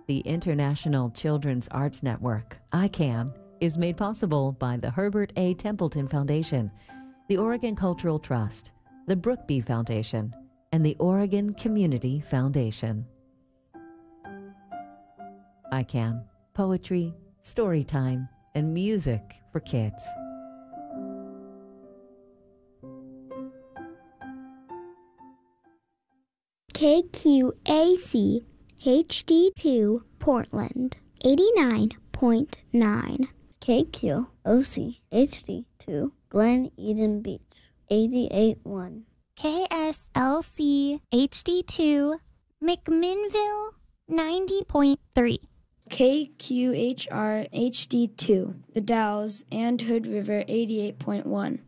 The International Children's Arts Network, ICANN, is made possible by the Herbert A. Templeton Foundation, the Oregon Cultural Trust, the Brookby Foundation, and the Oregon Community Foundation. ICANN, poetry, story time, and music for kids. KQAC HD2 Portland 89.9. KQOC HD2 Glen Eden Beach 88.1. KSLC HD2 McMinnville 90.3. KQHR HD2 The Dalles and Hood River 88.1.